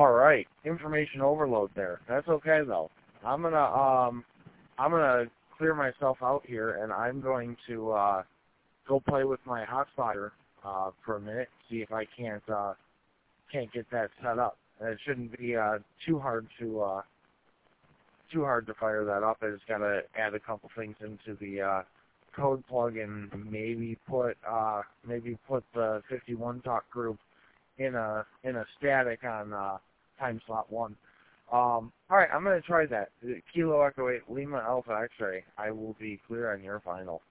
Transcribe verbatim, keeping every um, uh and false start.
All right, information overload there. That's okay though. I'm gonna um, I'm gonna clear myself out here, and I'm going to uh, go play with my hotspotter uh, for a minute, see if I can't uh, can't get that set up. And it shouldn't be uh, too hard to uh, too hard to fire that up. I just gotta add a couple things into the uh, code plug and maybe put uh, maybe put the fifty-one talk group in a in a static on uh, time slot one. Um, all right, I'm going to try that. Kilo Echo eight Lima Alpha X-ray. I will be clear on your final.